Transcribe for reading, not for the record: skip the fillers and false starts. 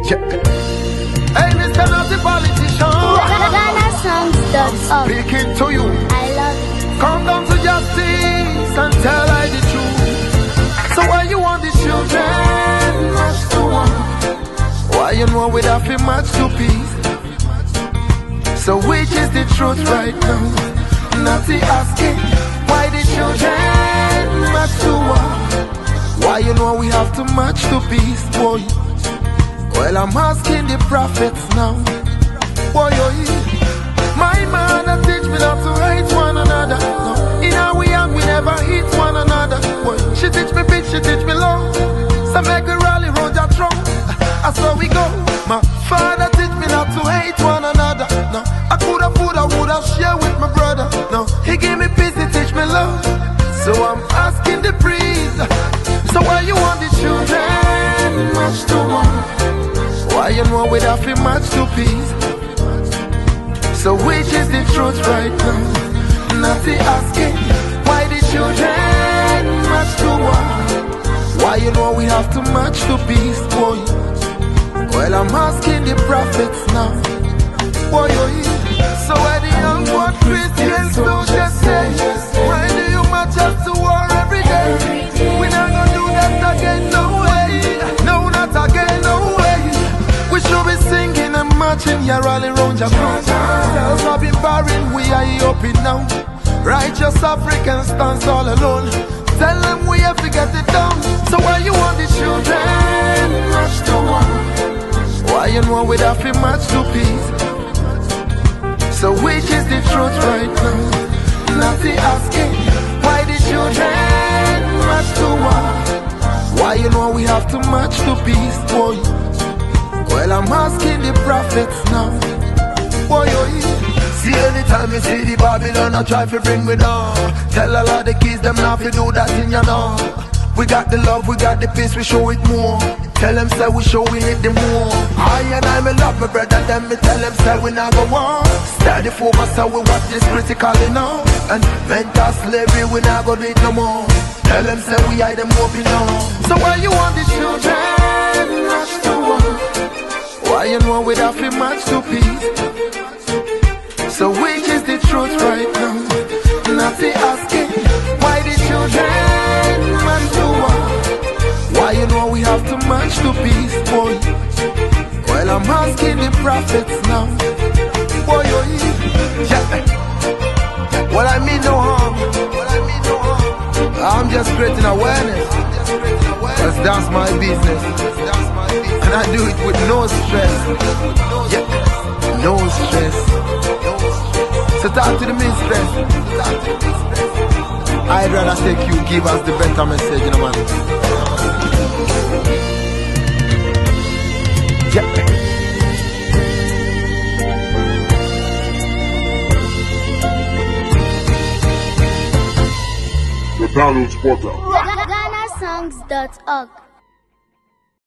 Hey, Mr. Naughty Politician, GhanaSongs.org. speaking to you. I love it. Come down to justice and tell I the truth. So why you want the children match to one? Why you know we have to match to peace? So which is the truth right now? Naughty asking why the children match to one? Why you know we have to match to peace, boy? Well, I'm asking the prophets now. Boy, my mother teach me not to hate one another. No, in our young we never hate one another. Boy, she teach me bitch, she teach me love. So make we rally round your throne. That's how we go. My father teach me not to hate one another. No, I woulda share with my brother. No, he gave me peace, he teach me love. So I'm asking the priest. So why you want the children match to one? Why you know we have to match to peace? So which is the truth right now? Naughty asking why the children match to one? Why you know we have to match to peace, boy? Well, I'm asking the prophets now. Boy, so why the young one Christians don't just say, why do you match us to war every day? We not gonna do that again, no way. No, not again, no way. We should be singing and marching, yeah, rallying round your cross. Girls have been barren, we are here up in now. Righteous Africans stands all alone. Tell them we have to get it done. So why you want the children match to one? Why you know we have to match to peace? So which is the truth right now? Naughty asking why the children match to one? Why you know we have to match to peace, boy? Well, I'm asking the prophets now. Boy, see, anytime you see the Babylon, I try to bring me down. Tell a lot of the kids, them not to do that in your now. We got the love, we got the peace, we show it more. Tell them say we show we hit the more. I and I me love my brother, then me tell them say we not go on. Study focus, so we watch this critically now. And mental slavery, we not go do it no more. Tell them say we hide them open now. So why you want the children match to one? Why you know we have to match to peace? So which is the truth right now? Naughty asking why the children match to one? Why you know we have to match to peace, boy? Well, I'm asking the prophets now. Boy, yeah. Well, I mean no harm. I'm just creating awareness. Cause that's my business. And I do it with no stress. Yeah, no stress. So talk to the mistress. I'd rather take you, give us the better message, you know, man. Yeah. The Download Spotter. GhanaSongs.org.